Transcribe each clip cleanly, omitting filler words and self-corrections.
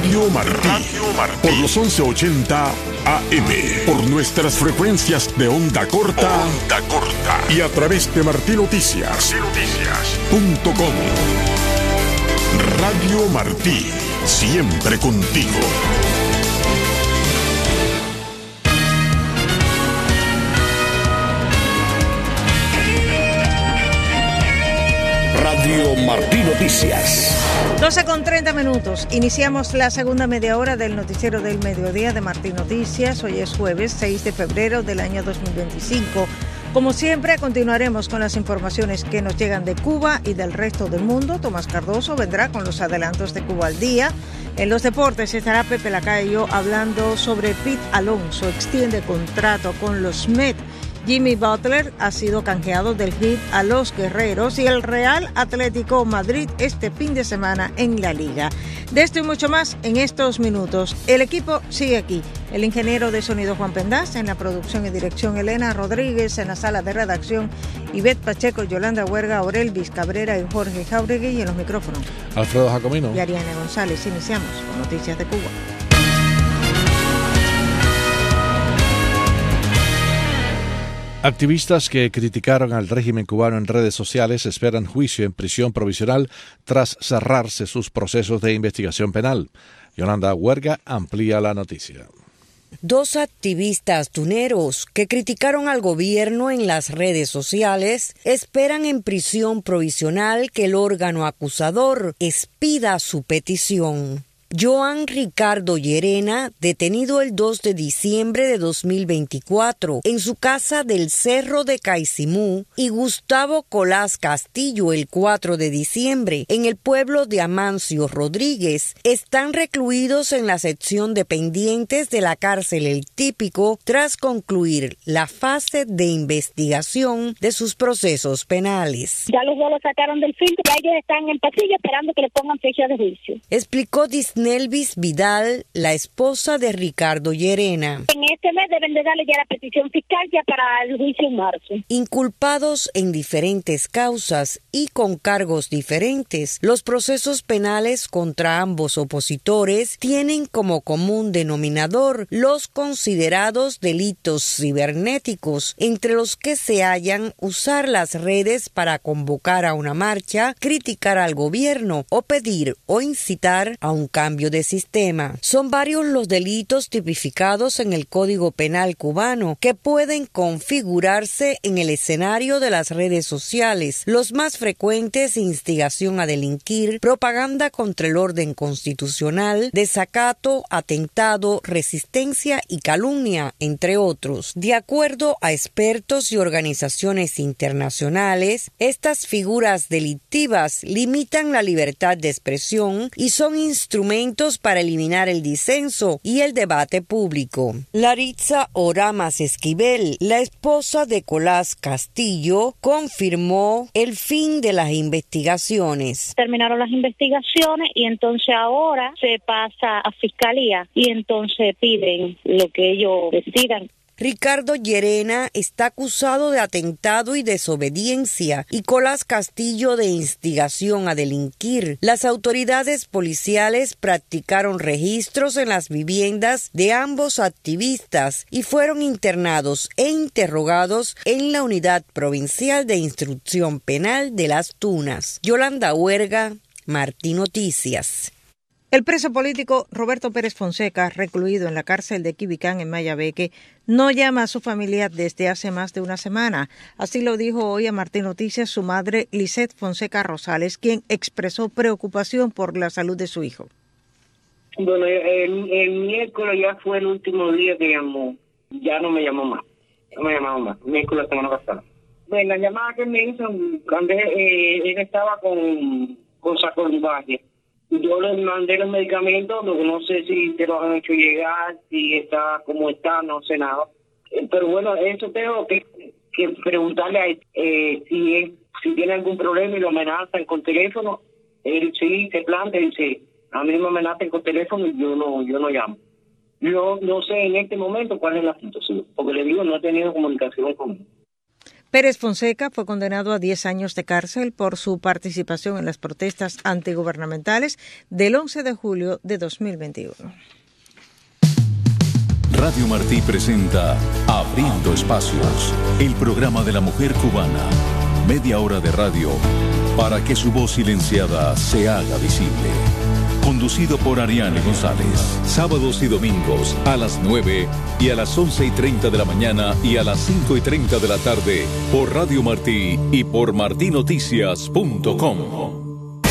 Radio Martí. Por los 1180 AM. Por nuestras frecuencias de onda corta. Y a través de martinoticias.com. Radio Martí. Siempre contigo. Radio Martí Noticias. 12:30. Iniciamos la segunda media hora del noticiero del mediodía de Martí Noticias. Hoy es jueves 6 de febrero del año 2025. Como siempre, continuaremos con las informaciones que nos llegan de Cuba y del resto del mundo. Tomás Cardoso vendrá con los adelantos de Cuba al día. En los deportes estará Pepe Lacayo hablando sobre Pete Alonso. Extiende contrato con los Mets. Jimmy Butler ha sido canjeado del Heat a los Guerreros y el Real Atlético Madrid este fin de semana en la Liga. De esto y mucho más en estos minutos. El equipo sigue aquí. El ingeniero de sonido Juan Pendaz, en la producción y dirección Elena Rodríguez, en la sala de redacción Ivette Pacheco, Yolanda Huerga, Aurelvis Cabrera y Jorge Jauregui, y en los micrófonos Alfredo Jacomino y Ariana González. Iniciamos con Noticias de Cuba. Activistas que criticaron al régimen cubano en redes sociales esperan juicio en prisión provisional tras cerrarse sus procesos de investigación penal. Yolanda Huerga amplía la noticia. Dos activistas tuneros que criticaron al gobierno en las redes sociales esperan en prisión provisional que el órgano acusador expida su petición. Joan Ricardo Llerena, detenido el 2 de diciembre de 2024 en su casa del Cerro de Caicimú, y Gustavo Colás Castillo el 4 de diciembre en el pueblo de Amancio Rodríguez, están recluidos en la sección de pendientes de la cárcel El Típico tras concluir la fase de investigación de sus procesos penales. Ya los dos lo sacaron del filtro, ya ellos están en el pasillo esperando que le pongan fecha de juicio. Explicó Nelvis Vidal, la esposa de Ricardo Llerena. En este mes deben de darle ya la petición fiscal ya para el juicio en marzo. Inculpados en diferentes causas y con cargos diferentes, los procesos penales contra ambos opositores tienen como común denominador los considerados delitos cibernéticos, entre los que se hallan usar las redes para convocar a una marcha, criticar al gobierno o pedir o incitar a un cambio de sistema. Son varios los delitos tipificados en el Código Penal cubano que pueden configurarse en el escenario de las redes sociales. Los más frecuentes: instigación a delinquir, propaganda contra el orden constitucional, desacato, atentado, resistencia y calumnia, entre otros. De acuerdo a expertos y organizaciones internacionales, estas figuras delictivas limitan la libertad de expresión y son instrumentos para eliminar el disenso y el debate público. Laritza Oramas Esquivel, la esposa de Colás Castillo, confirmó el fin de las investigaciones. Terminaron las investigaciones y entonces ahora se pasa a fiscalía y entonces piden lo que ellos decidan. Ricardo Llerena está acusado de atentado y desobediencia y Colás Castillo de instigación a delinquir. Las autoridades policiales practicaron registros en las viviendas de ambos activistas y fueron internados e interrogados en la Unidad Provincial de Instrucción Penal de Las Tunas. Yolanda Huerga, Martí Noticias. El preso político Roberto Pérez Fonseca, recluido en la cárcel de Quibicán en Mayabeque, no llama a su familia desde hace más de una semana. Así lo dijo hoy a Martí Noticias su madre, Lisette Fonseca Rosales, quien expresó preocupación por la salud de su hijo. Bueno, el miércoles ya fue el último día que llamó. Ya no me llamó más. No me llamaba más. Miércoles la semana pasada. Bueno, la llamada que me hizo, cuando él estaba con sarcoidosis. Yo le mandé los medicamentos, lo que no sé si te los han hecho llegar, si está como está, no sé nada. Pero bueno, eso tengo que preguntarle a él si tiene algún problema y lo amenazan con teléfono. Él sí se plantea y dice, a mí me amenazan con teléfono y yo no llamo. Yo no sé en este momento cuál es la situación, porque le digo, no he tenido comunicación con él. Pérez Fonseca fue condenado a 10 años de cárcel por su participación en las protestas antigubernamentales del 11 de julio de 2021. Radio Martí presenta Abriendo Espacios, el programa de la mujer cubana. Media hora de radio para que su voz silenciada se haga visible. Conducido por Ariane González. Sábados y domingos a las 9 y a las 11:30 de la mañana y a las 5:30 de la tarde por Radio Martí y por martinoticias.com.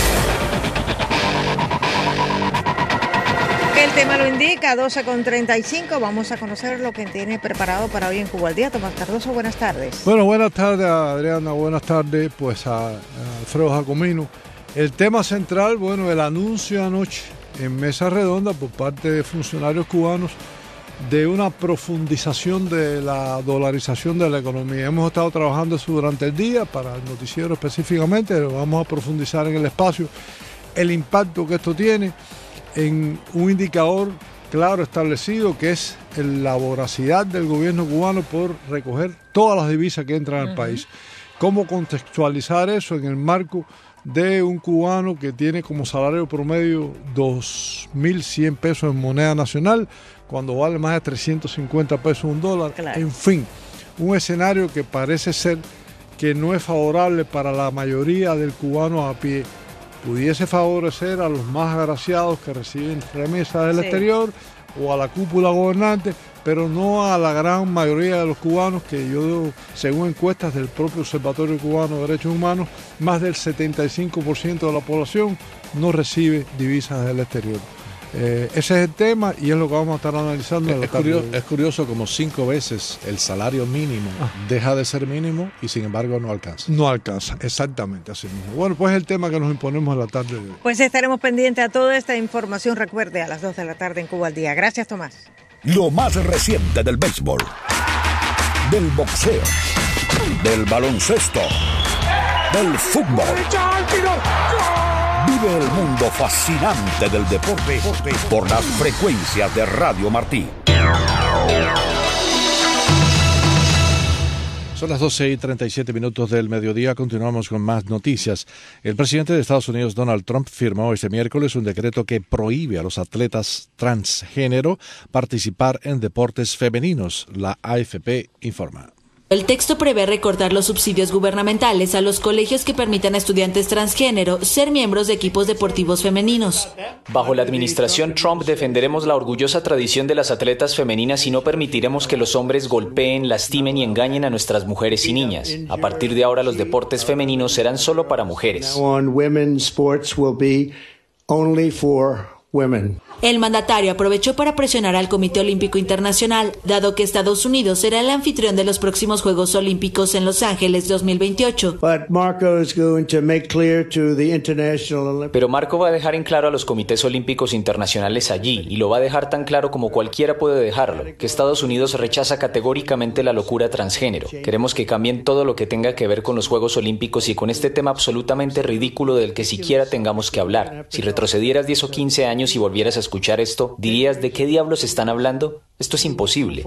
El tema lo indica, 12:35. Vamos a conocer lo que tiene preparado para hoy en Cuba al Día. Tomás Cardoso, buenas tardes. Bueno, buenas tardes, Adriana. Buenas tardes, pues a Alfredo Jacomino. El tema central, bueno, el anuncio anoche en mesa redonda por parte de funcionarios cubanos de una profundización de la dolarización de la economía. Hemos estado trabajando eso durante el día, para el noticiero específicamente, pero vamos a profundizar en el espacio el impacto que esto tiene en un indicador claro establecido, que es la voracidad del gobierno cubano por recoger todas las divisas que entran al país. ¿Cómo contextualizar eso en el marco de un cubano que tiene como salario promedio 2.100 pesos en moneda nacional, cuando vale más de 350 pesos un dólar? Claro. En fin, un escenario que parece ser que no es favorable para la mayoría del cubano a pie. Pudiese favorecer a los más agraciados que reciben remesas del exterior o a la cúpula gobernante, pero no a la gran mayoría de los cubanos, que yo, según encuestas del propio Observatorio Cubano de Derechos Humanos, más del 75% de la población no recibe divisas del exterior. Ese es el tema y es lo que vamos a estar analizando. Es curioso como 5 veces el salario mínimo deja de ser mínimo y sin embargo no alcanza. No alcanza, exactamente así mismo. Bueno, pues es el tema que nos imponemos en la tarde de hoy. Pues estaremos pendientes a toda esta información. Recuerde, a las 2 de la tarde en Cuba al Día. Gracias, Tomás. Lo más reciente del béisbol, del boxeo, del baloncesto, del fútbol. Vive el mundo fascinante del deporte por las frecuencias de Radio Martí. Son las 12:37 del mediodía. Continuamos con más noticias. El presidente de Estados Unidos, Donald Trump, firmó este miércoles un decreto que prohíbe a los atletas transgénero participar en deportes femeninos. La AFP informa. El texto prevé recortar los subsidios gubernamentales a los colegios que permitan a estudiantes transgénero ser miembros de equipos deportivos femeninos. Bajo la administración Trump defenderemos la orgullosa tradición de las atletas femeninas y no permitiremos que los hombres golpeen, lastimen y engañen a nuestras mujeres y niñas. A partir de ahora los deportes femeninos serán solo para mujeres. El mandatario aprovechó para presionar al Comité Olímpico Internacional, dado que Estados Unidos será el anfitrión de los próximos Juegos Olímpicos en Los Ángeles 2028. Pero Marco va a dejar en claro a los comités olímpicos internacionales allí, y lo va a dejar tan claro como cualquiera puede dejarlo, que Estados Unidos rechaza categóricamente la locura transgénero. Queremos que cambien todo lo que tenga que ver con los Juegos Olímpicos y con este tema absolutamente ridículo del que siquiera tengamos que hablar. Si retrocedieras 10 o 15 años y volvieras a escuchar esto, dirías, ¿de qué diablos están hablando? Esto es imposible.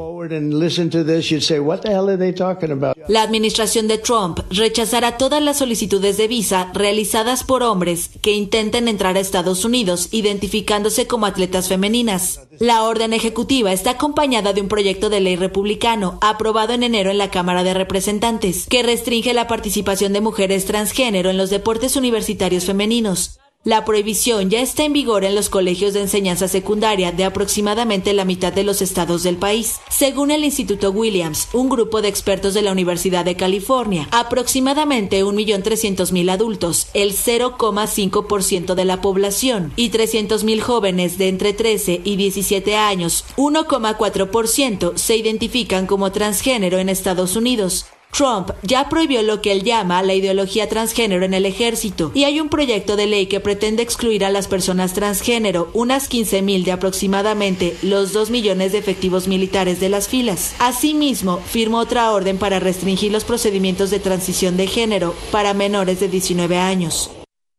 La administración de Trump rechazará todas las solicitudes de visa realizadas por hombres que intenten entrar a Estados Unidos identificándose como atletas femeninas. La orden ejecutiva está acompañada de un proyecto de ley republicano aprobado en enero en la Cámara de Representantes, que restringe la participación de mujeres transgénero en los deportes universitarios femeninos. La prohibición ya está en vigor en los colegios de enseñanza secundaria de aproximadamente la mitad de los estados del país. Según el Instituto Williams, un grupo de expertos de la Universidad de California, aproximadamente 1.300.000 adultos, el 0,5% de la población, y 300.000 jóvenes de entre 13 y 17 años, 1,4%, se identifican como transgénero en Estados Unidos. Trump ya prohibió lo que él llama la ideología transgénero en el ejército, y hay un proyecto de ley que pretende excluir a las personas transgénero, unas 15.000 de aproximadamente los 2 millones de efectivos militares de las filas. Asimismo, firmó otra orden para restringir los procedimientos de transición de género para menores de 19 años.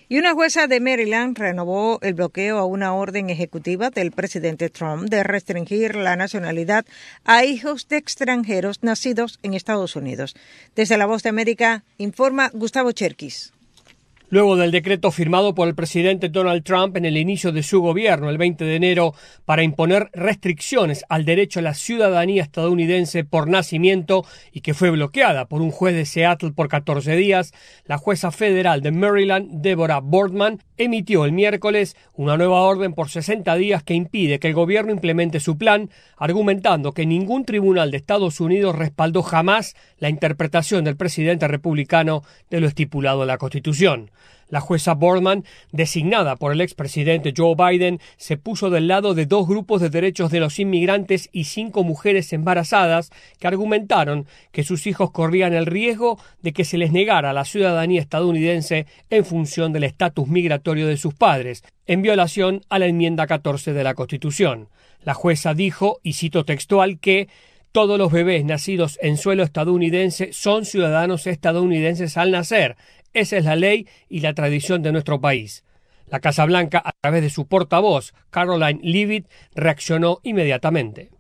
Y una jueza de Maryland renovó el bloqueo a una orden ejecutiva del presidente Trump de restringir la nacionalidad a hijos de extranjeros nacidos en Estados Unidos. Desde La Voz de América, informa Gustavo Cherkis. Luego del decreto firmado por el presidente Donald Trump en el inicio de su gobierno el 20 de enero para imponer restricciones al derecho a la ciudadanía estadounidense por nacimiento y que fue bloqueada por un juez de Seattle por 14 días, la jueza federal de Maryland, Deborah Boardman, emitió el miércoles una nueva orden por 60 días que impide que el gobierno implemente su plan, argumentando que ningún tribunal de Estados Unidos respaldó jamás la interpretación del presidente republicano de lo estipulado en la Constitución. La jueza Boardman, designada por el expresidente Joe Biden, se puso del lado de 2 grupos de derechos de los inmigrantes y 5 mujeres embarazadas que argumentaron que sus hijos corrían el riesgo de que se les negara la ciudadanía estadounidense en función del estatus migratorio de sus padres, en violación a la enmienda 14 de la Constitución. La jueza dijo, y cito textual, que todos los bebés nacidos en suelo estadounidense son ciudadanos estadounidenses al nacer. Esa es la ley y la tradición de nuestro país. La Casa Blanca, a través de su portavoz, Caroline Leavitt, reaccionó inmediatamente.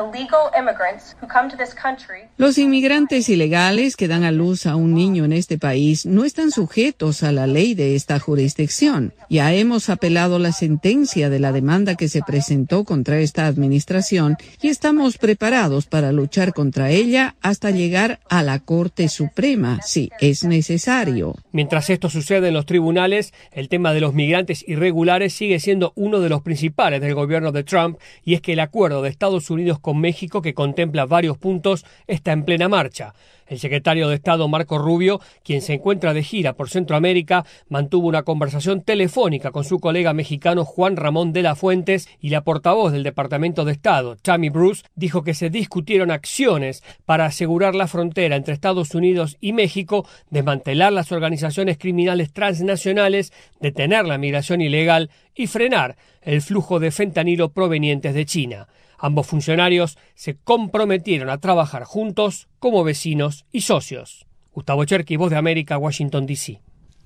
Los inmigrantes ilegales que dan a luz a un niño en este país no están sujetos a la ley de esta jurisdicción. Ya hemos apelado la sentencia de la demanda que se presentó contra esta administración y estamos preparados para luchar contra ella hasta llegar a la Corte Suprema, si es necesario. Mientras esto sucede en los tribunales, el tema de los migrantes irregulares sigue siendo uno de los principales del gobierno de Trump, y es que el acuerdo de Estados Unidos con México, que contempla varios puntos, está en plena marcha. El secretario de Estado Marco Rubio, quien se encuentra de gira por Centroamérica, mantuvo una conversación telefónica con su colega mexicano Juan Ramón de la Fuentes, y la portavoz del Departamento de Estado, Tammy Bruce, dijo que se discutieron acciones para asegurar la frontera entre Estados Unidos y México, desmantelar las organizaciones criminales transnacionales, detener la migración ilegal y frenar el flujo de fentanilo provenientes de China. Ambos funcionarios se comprometieron a trabajar juntos como vecinos y socios. Gustavo Cherkis, Voz de América, Washington, D.C.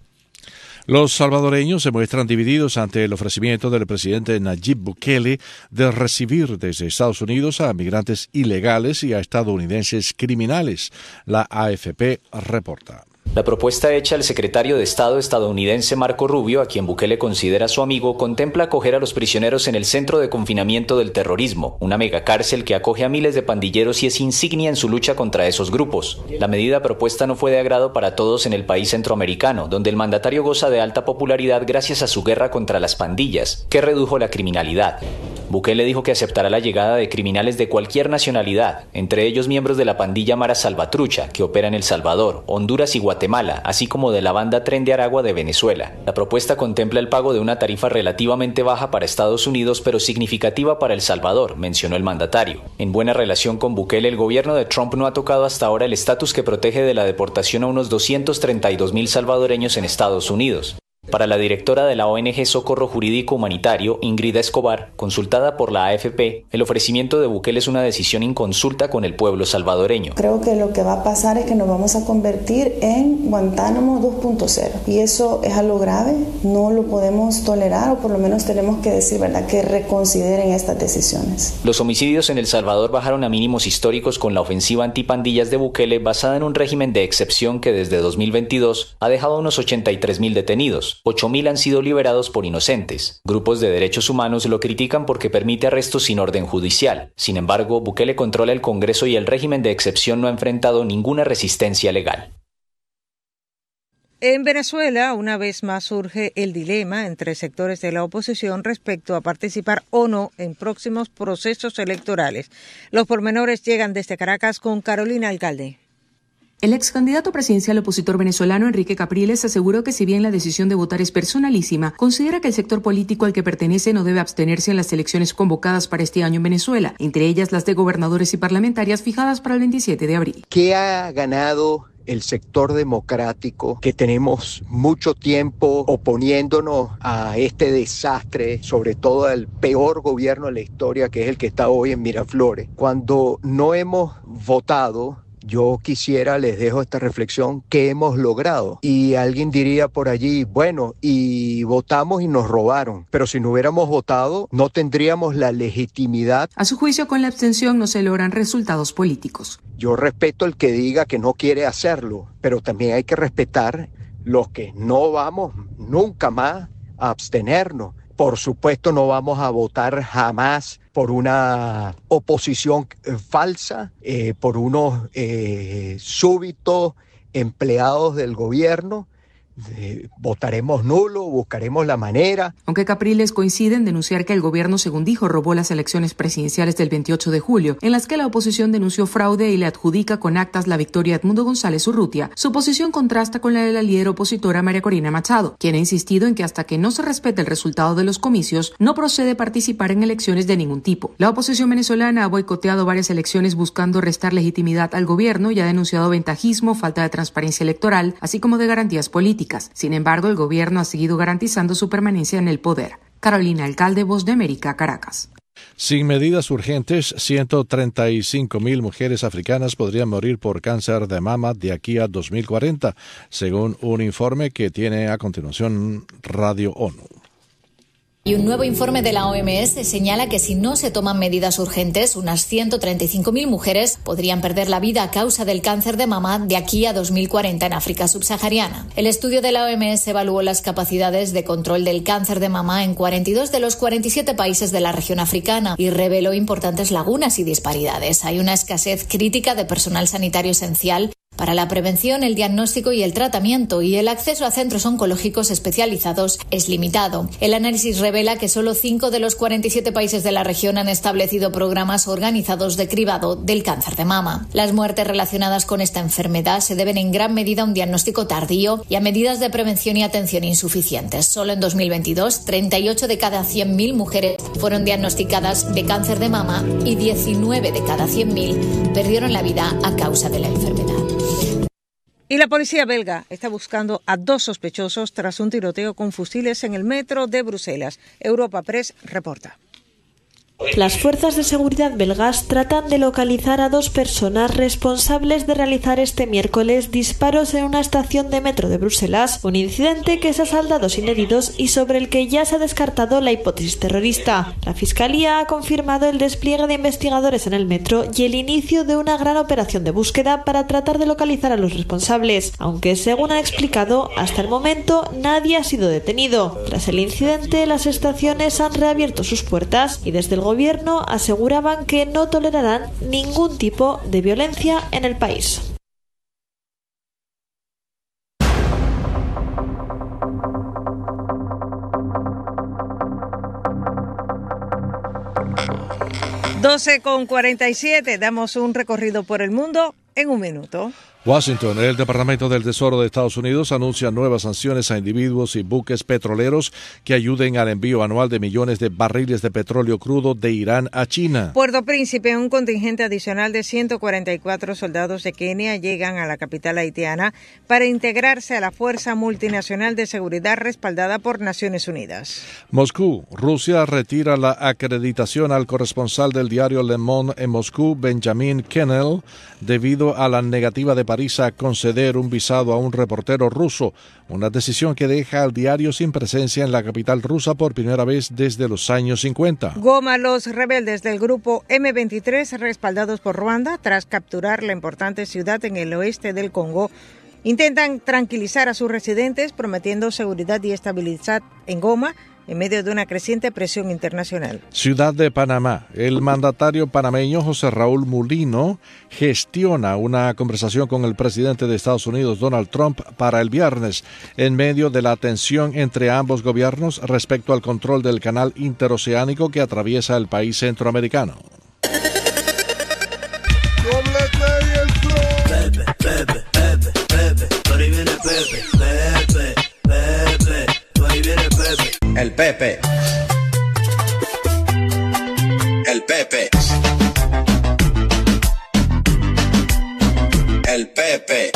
Los salvadoreños se muestran divididos ante el ofrecimiento del presidente Nayib Bukele de recibir desde Estados Unidos a migrantes ilegales y a estadounidenses criminales. La AFP reporta. La propuesta hecha al secretario de Estado estadounidense Marco Rubio, a quien Bukele considera su amigo, contempla acoger a los prisioneros en el Centro de Confinamiento del Terrorismo, una megacárcel que acoge a miles de pandilleros y es insignia en su lucha contra esos grupos. La medida propuesta no fue de agrado para todos en el país centroamericano, donde el mandatario goza de alta popularidad gracias a su guerra contra las pandillas, que redujo la criminalidad. Bukele dijo que aceptará la llegada de criminales de cualquier nacionalidad, entre ellos miembros de la pandilla Mara Salvatrucha, que opera en El Salvador, Honduras y Guatemala, así como de la banda Tren de Aragua de Venezuela. La propuesta contempla el pago de una tarifa relativamente baja para Estados Unidos, pero significativa para El Salvador, mencionó el mandatario. En buena relación con Bukele, el gobierno de Trump no ha tocado hasta ahora el estatus que protege de la deportación a unos 232,000 salvadoreños en Estados Unidos. Para la directora de la ONG Socorro Jurídico Humanitario, Ingrid Escobar, consultada por la AFP, el ofrecimiento de Bukele es una decisión inconsulta con el pueblo salvadoreño. Creo que lo que va a pasar es que nos vamos a convertir en Guantánamo 2.0 y eso es algo grave, no lo podemos tolerar, o por lo menos tenemos que decir, ¿verdad?, que reconsideren estas decisiones. Los homicidios en El Salvador bajaron a mínimos históricos con la ofensiva antipandillas de Bukele, basada en un régimen de excepción que desde 2022 ha dejado unos 83,000 detenidos. 8,000 han sido liberados por inocentes. Grupos de derechos humanos lo critican porque permite arrestos sin orden judicial. Sin embargo, Bukele controla el Congreso y el régimen de excepción no ha enfrentado ninguna resistencia legal. En Venezuela, una vez más surge el dilema entre sectores de la oposición respecto a participar o no en próximos procesos electorales. Los pormenores llegan desde Caracas con Carolina Alcalde. El ex candidato presidencial opositor venezolano Enrique Capriles aseguró que si bien la decisión de votar es personalísima, considera que el sector político al que pertenece no debe abstenerse en las elecciones convocadas para este año en Venezuela, entre ellas las de gobernadores y parlamentarias fijadas para el 27 de abril. ¿Qué ha ganado el sector democrático, que tenemos mucho tiempo oponiéndonos a este desastre, sobre todo al peor gobierno de la historia, que es el que está hoy en Miraflores, cuando no hemos votado yo les dejo esta reflexión, ¿qué hemos logrado? Y alguien diría por allí, bueno, y votamos y nos robaron, pero si no hubiéramos votado, no tendríamos la legitimidad. A su juicio, con la abstención no se logran resultados políticos. Yo respeto el que diga que no quiere hacerlo, pero también hay que respetar los que no vamos nunca más a abstenernos. Por supuesto, no vamos a votar jamás por una oposición falsa, por unos súbitos empleados del gobierno. Votaremos nulo, buscaremos la manera. Aunque Capriles coincide en denunciar que el gobierno, según dijo, robó las elecciones presidenciales del 28 de julio, en las que la oposición denunció fraude y le adjudica con actas la victoria a Edmundo González Urrutia, su posición contrasta con la de la líder opositora María Corina Machado, quien ha insistido en que hasta que no se respete el resultado de los comicios, no procede participar en elecciones de ningún tipo. La oposición venezolana ha boicoteado varias elecciones buscando restar legitimidad al gobierno y ha denunciado ventajismo, falta de transparencia electoral, así como de garantías políticas. Sin embargo, el gobierno ha seguido garantizando su permanencia en el poder. Carolina Alcalde, Voz de América, Caracas. Sin medidas urgentes, 135.000 mujeres africanas podrían morir por cáncer de mama de aquí a 2040, según un informe que tiene a continuación Radio ONU. Y un nuevo informe de la OMS señala que si no se toman medidas urgentes, unas 135.000 mujeres podrían perder la vida a causa del cáncer de mama de aquí a 2040 en África subsahariana. El estudio de la OMS evaluó las capacidades de control del cáncer de mama en 42 de los 47 países de la región africana y reveló importantes lagunas y disparidades. Hay una escasez crítica de personal sanitario esencial para la prevención, el diagnóstico y el tratamiento, y el acceso a centros oncológicos especializados es limitado. El análisis revela que solo 5 de los 47 países de la región han establecido programas organizados de cribado del cáncer de mama. Las muertes relacionadas con esta enfermedad se deben en gran medida a un diagnóstico tardío y a medidas de prevención y atención insuficientes. Solo en 2022, 38 de cada 100.000 mujeres fueron diagnosticadas de cáncer de mama y 19 de cada 100.000 perdieron la vida a causa de la enfermedad. Y la policía belga está buscando a 2 sospechosos tras un tiroteo con fusiles en el metro de Bruselas. Europa Press reporta. Las fuerzas de seguridad belgas tratan de localizar a 2 personas responsables de realizar este miércoles disparos en una estación de metro de Bruselas, un incidente que se ha saldado sin heridos y sobre el que ya se ha descartado la hipótesis terrorista. La Fiscalía ha confirmado el despliegue de investigadores en el metro y el inicio de una gran operación de búsqueda para tratar de localizar a los responsables, aunque según han explicado, hasta el momento nadie ha sido detenido. Tras el incidente, las estaciones han reabierto sus puertas y desde el gobierno aseguraban que no tolerarán ningún tipo de violencia en el país. Con 47, damos un recorrido por el mundo en un minuto. Washington, el Departamento del Tesoro de Estados Unidos anuncia nuevas sanciones a individuos y buques petroleros que ayuden al envío anual de millones de barriles de petróleo crudo de Irán a China. Puerto Príncipe, un contingente adicional de 144 soldados de Kenia llegan a la capital haitiana para integrarse a la Fuerza Multinacional de Seguridad respaldada por Naciones Unidas. Moscú, Rusia retira la acreditación al corresponsal del diario Le Monde en Moscú, Benjamin Kennel, debido a la negativa de París a conceder un visado a un reportero ruso, una decisión que deja al diario sin presencia en la capital rusa por primera vez desde los años 50. Goma, los rebeldes del grupo M23, respaldados por Ruanda, tras capturar la importante ciudad en el oeste del Congo, intentan tranquilizar a sus residentes, prometiendo seguridad y estabilidad en Goma, en medio de una creciente presión internacional. Ciudad de Panamá. El mandatario panameño José Raúl Mulino gestiona una conversación con el presidente de Estados Unidos, Donald Trump, para el viernes, en medio de la tensión entre ambos gobiernos respecto al control del canal interoceánico que atraviesa el país centroamericano. El Pepe. El Pepe. El Pepe.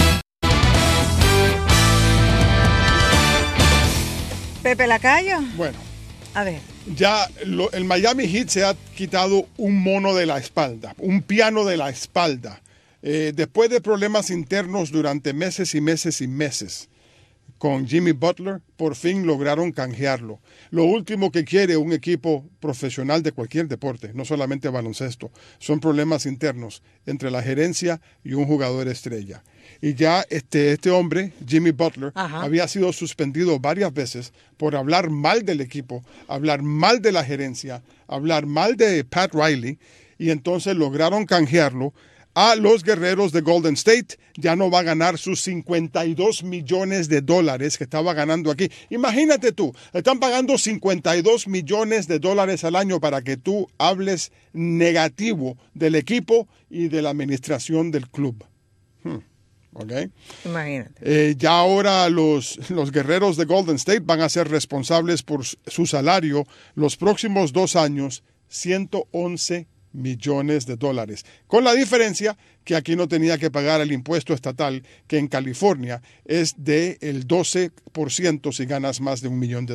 Pepe Lacayo. Bueno. A ver. Ya el Miami Heat se ha quitado un mono de la espalda, un piano de la espalda. Después de problemas internos durante meses y meses y meses con Jimmy Butler, por fin lograron canjearlo. Lo último que quiere un equipo profesional de cualquier deporte, no solamente baloncesto, son problemas internos entre la gerencia y un jugador estrella. Y ya este hombre, Jimmy Butler, había sido suspendido varias veces por hablar mal del equipo, hablar mal de la gerencia, hablar mal de Pat Riley, y entonces lograron canjearlo a los Guerreros de Golden State. Ya no va a ganar sus $52 millones que estaba ganando aquí. Imagínate tú, están pagando $52 millones al año para que tú hables negativo del equipo y de la administración del club. Okay. Imagínate. Ya ahora los Guerreros de Golden State van a ser responsables por su salario los próximos 2 años, $111 millones, con la diferencia que aquí no tenía que pagar el impuesto estatal, que en California es del 12% si ganas más de $1 millón.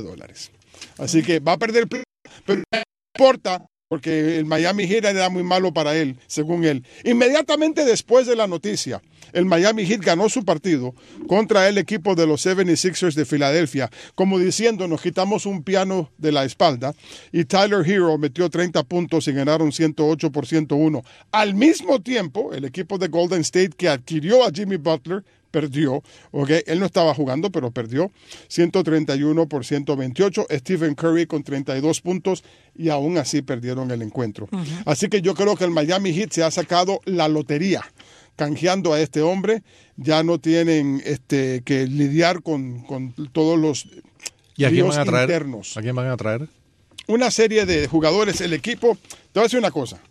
Así que va a perder, pero no importa, porque el Miami Heat era muy malo para él, según él. Inmediatamente después de la noticia, el Miami Heat ganó su partido contra el equipo de los 76ers de Filadelfia, como diciendo, nos quitamos un piano de la espalda, y Tyler Hero metió 30 puntos y ganaron 108 por 101. Al mismo tiempo, el equipo de Golden State, que adquirió a Jimmy Butler, perdió, okay. Él no estaba jugando, pero perdió 131 por 128. Stephen Curry con 32 puntos y aún así perdieron el encuentro. Así que yo creo que el Miami Heat se ha sacado la lotería canjeando a este hombre. Ya no tienen que lidiar con todos los líos internos. ¿A quién van a traer? Una serie de jugadores. El equipo, te voy a decir una cosa,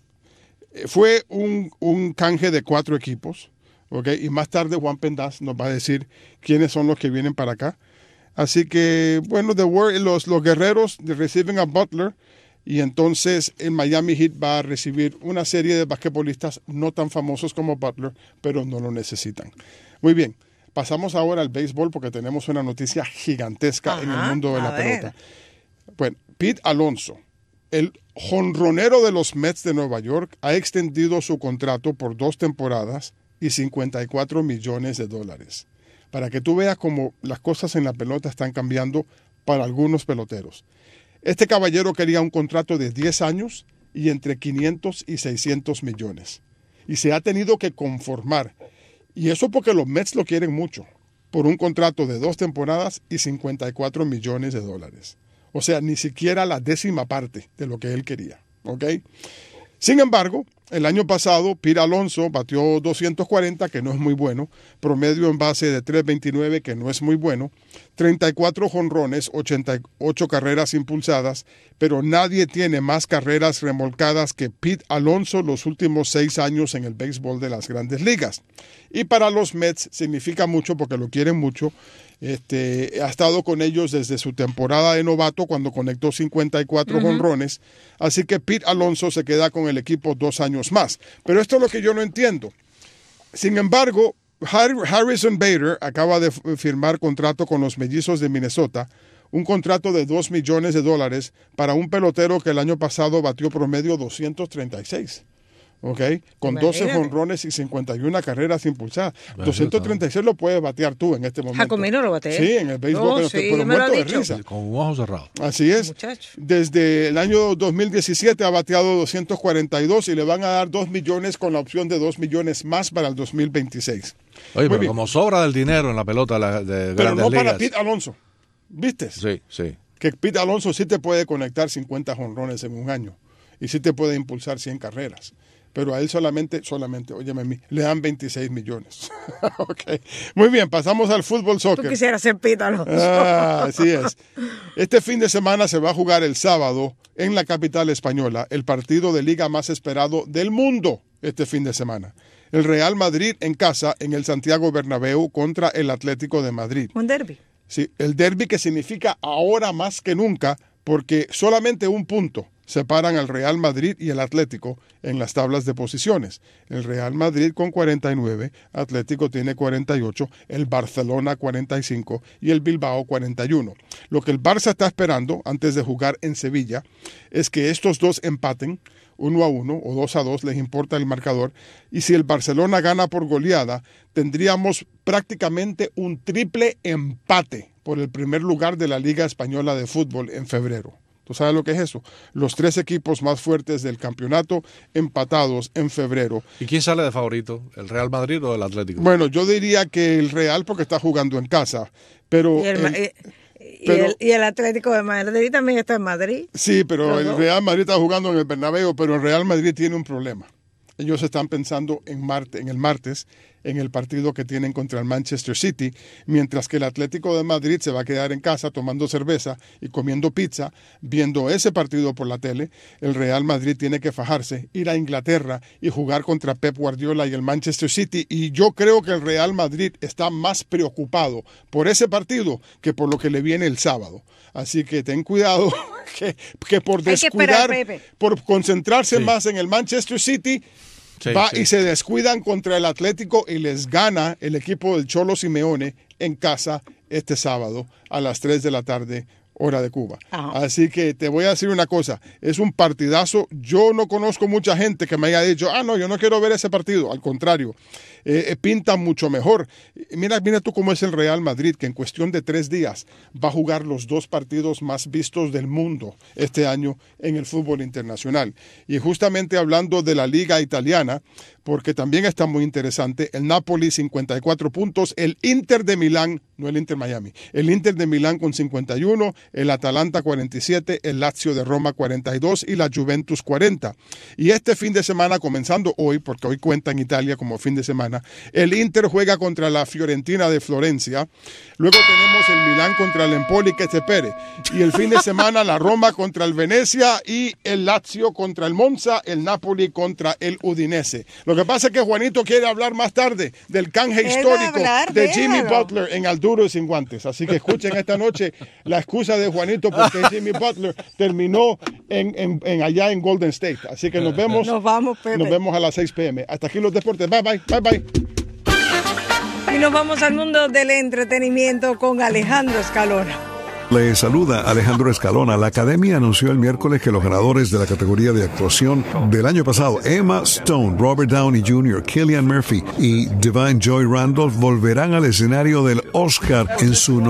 fue un canje de 4 equipos. Okay, y más tarde Juan Pendaz nos va a decir quiénes son los que vienen para acá. Así que, bueno, los Guerreros reciben a Butler, y entonces el Miami Heat va a recibir una serie de basquetbolistas no tan famosos como Butler, pero no lo necesitan. Muy bien, pasamos ahora al béisbol porque tenemos una noticia gigantesca en el mundo de la pelota. Bueno, Pete Alonso, el jonronero de los Mets de Nueva York, ha extendido su contrato por 2 temporadas y $54 millones. Para que tú veas cómo las cosas en la pelota están cambiando para algunos peloteros. Este caballero quería un contrato de 10 años y entre 500 y 600 millones. Y se ha tenido que conformar. Y eso porque los Mets lo quieren mucho. Por un contrato de 2 temporadas y $54 millones. O sea, ni siquiera la 10ª parte de lo que él quería. ¿Ok? Sin embargo, el año pasado, Pete Alonso batió 240, que no es muy bueno, promedio en base de 3.29, que no es muy bueno, 34 jonrones, 88 carreras impulsadas, pero nadie tiene más carreras remolcadas que Pete Alonso los últimos 6 años en el béisbol de las Grandes Ligas. Y para los Mets significa mucho porque lo quieren mucho. Ha estado con ellos desde su temporada de novato cuando conectó 54 jonrones, así que Pete Alonso se queda con el equipo 2 años más. Pero esto es lo que yo no entiendo. Sin embargo, Harrison Bader acaba de firmar contrato con los Mellizos de Minnesota, un contrato de $2 millones para un pelotero que el año pasado batió promedio 236. Okay, con 12 jonrones y 51 carreras impulsadas. 236 lo puedes batear tú en este momento. Jacomino lo batea. Sí, en el béisbol, pero muerto de risa. Con un ojo cerrado. Así es. Muchacho. Desde el año 2017 ha bateado 242 y le van a dar 2 millones con la opción de 2 millones más para el 2026. Oye, pero como sobra del dinero en la pelota de pero Grandes no Ligas. Para Pete Alonso. ¿Viste? Sí. Que Pete Alonso sí te puede conectar 50 jonrones en un año y sí te puede impulsar 100 carreras. Pero a él solamente, óyeme a mí, le dan 26 millones. Okay. Muy bien, pasamos al fútbol soccer. Tú quisieras ser Pete Alonso. Así es. Este fin de semana se va a jugar el sábado en la capital española, el partido de liga más esperado del mundo este fin de semana. El Real Madrid en casa, en el Santiago Bernabéu, contra el Atlético de Madrid. Un derbi. Sí, el derbi que significa ahora más que nunca, porque solamente un punto separan al Real Madrid y el Atlético en las tablas de posiciones. El Real Madrid con 49, Atlético tiene 48, el Barcelona 45 y el Bilbao 41. Lo que el Barça está esperando antes de jugar en Sevilla es que estos dos empaten 1-1 o 2-2, les importa el marcador, y si el Barcelona gana por goleada, tendríamos prácticamente un triple empate por el primer lugar de la Liga Española de Fútbol en febrero. ¿Tú sabes lo que es eso? Los 3 equipos más fuertes del campeonato empatados en febrero. ¿Y quién sale de favorito? ¿El Real Madrid o el Atlético? Bueno, yo diría que el Real porque está jugando en casa, pero... Y el Atlético de Madrid también está en Madrid. Sí, pero el Real Madrid está jugando en el Bernabéu, pero el Real Madrid tiene un problema. Ellos están pensando en el martes, en el partido que tienen contra el Manchester City, mientras que el Atlético de Madrid se va a quedar en casa tomando cerveza y comiendo pizza, viendo ese partido por la tele. El Real Madrid tiene que fajarse, ir a Inglaterra y jugar contra Pep Guardiola y el Manchester City, y yo creo que el Real Madrid está más preocupado por ese partido que por lo que le viene el sábado. Así que ten cuidado que por descuidar, por concentrarse más en el Manchester City, y se descuidan contra el Atlético y les gana el equipo del Cholo Simeone en casa este sábado a las 3 de la tarde, hora de Cuba. Ajá. Así que te voy a decir una cosa, es un partidazo. Yo no conozco mucha gente que me haya dicho, no, yo no quiero ver ese partido. Al contrario, pinta mucho mejor. Mira tú cómo es el Real Madrid, que en cuestión de 3 días va a jugar los 2 partidos más vistos del mundo este año en el fútbol internacional. Y justamente hablando de la Liga Italiana, porque también está muy interesante, el Napoli 54 puntos, el Inter de Milán, no el Inter Miami, el Inter de Milán con 51, el Atalanta 47, el Lazio de Roma 42 y la Juventus 40. Y este fin de semana, comenzando hoy, porque hoy cuenta en Italia como fin de semana, el Inter juega contra la Fiorentina de Florencia, luego tenemos el Milán contra el Empoli que se pere, y el fin de semana la Roma contra el Venecia y el Lazio contra el Monza, el Napoli contra el Udinese. Lo que pasa es que Juanito quiere hablar más tarde del canje histórico de Jimmy Butler en Al Duro y Sin Guantes. Así que escuchen esta noche la excusa de Juanito porque Jimmy Butler terminó allá en Golden State. Así que nos vemos a las 6 p.m. Hasta aquí los deportes. Bye, bye, bye, bye. Y nos vamos al mundo del entretenimiento con Alejandro Escalona. Le saluda Alejandro Escalona. La Academia anunció el miércoles que los ganadores de la categoría de actuación del año pasado, Emma Stone, Robert Downey Jr., Cillian Murphy y Da'Vine Joy Randolph, volverán al escenario del Oscar en su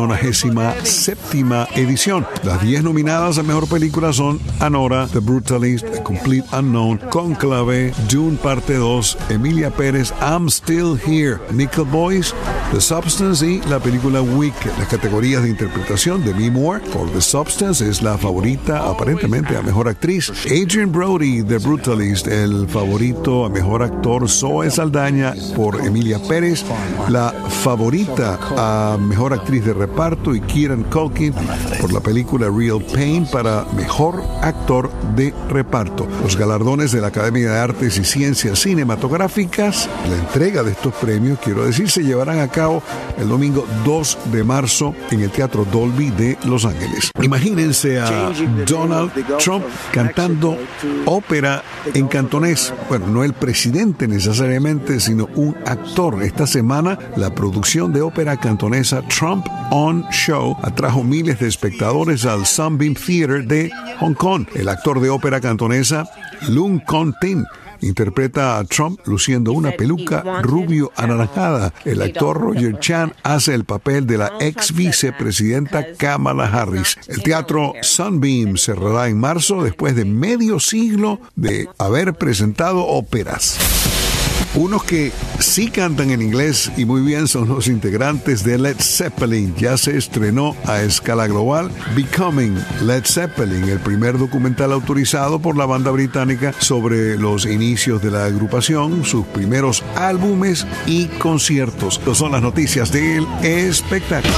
97ª edición. Las 10 nominadas a Mejor Película son Anora, The Brutalist, The Complete Unknown, Conclave, Dune Parte 2, Emilia Pérez, I'm Still Here, Nickel Boys, The Substance y la película Wicked. Las categorías de interpretación de Demi Moore por The Substance es la favorita aparentemente a Mejor Actriz. Adrien Brody, The Brutalist, el favorito a Mejor Actor. Zoe Saldaña por Emilia Pérez, la favorita a Mejor Actriz de Reparto, y Kieran Culkin por la película Real Pain para Mejor Actor de Reparto. Los galardones de la Academia de Artes y Ciencias Cinematográficas, la entrega de estos premios, quiero decir, se llevarán a cabo el domingo 2 de marzo en el Teatro Dolby de Los Ángeles. Imagínense a Donald Trump cantando ópera en cantonés. Bueno, no el presidente necesariamente, sino un actor. Esta semana, la producción de ópera cantonesa Trump On Show atrajo miles de espectadores al Sunbeam Theater de Hong Kong. El actor de ópera cantonesa Lung Kon Tin interpreta a Trump luciendo una peluca rubio anaranjada. El actor Roger Chan hace el papel de la ex vicepresidenta Kamala Harris. El teatro Sunbeam cerrará en marzo después de medio siglo de haber presentado óperas. Unos que sí cantan en inglés y muy bien son los integrantes de Led Zeppelin. Ya se estrenó a escala global Becoming Led Zeppelin, el primer documental autorizado por la banda británica sobre los inicios de la agrupación, sus primeros álbumes y conciertos. Estas son las noticias del espectáculo.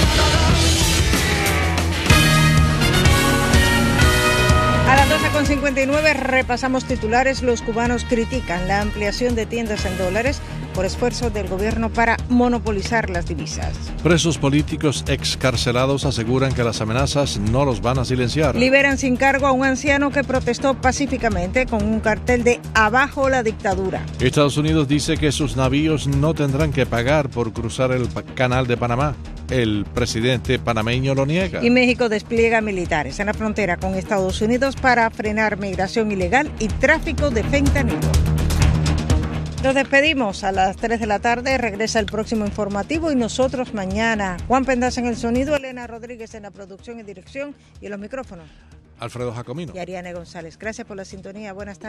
A las 12:59 repasamos titulares. Los cubanos critican la ampliación de tiendas en dólares por esfuerzos del gobierno para monopolizar las divisas. Presos políticos excarcelados aseguran que las amenazas no los van a silenciar. Liberan sin cargo a un anciano que protestó pacíficamente con un cartel de "Abajo la dictadura". Estados Unidos dice que sus navíos no tendrán que pagar por cruzar el canal de Panamá. El presidente panameño lo niega. Y México despliega militares en la frontera con Estados Unidos para frenar migración ilegal y tráfico de fentanilo. Nos despedimos a las 3 de la tarde. Regresa el próximo informativo y nosotros mañana. Juan Pendas en el sonido, Elena Rodríguez en la producción y dirección y en los micrófonos. Alfredo Jacomino. Y Ariane González. Gracias por la sintonía. Buenas tardes.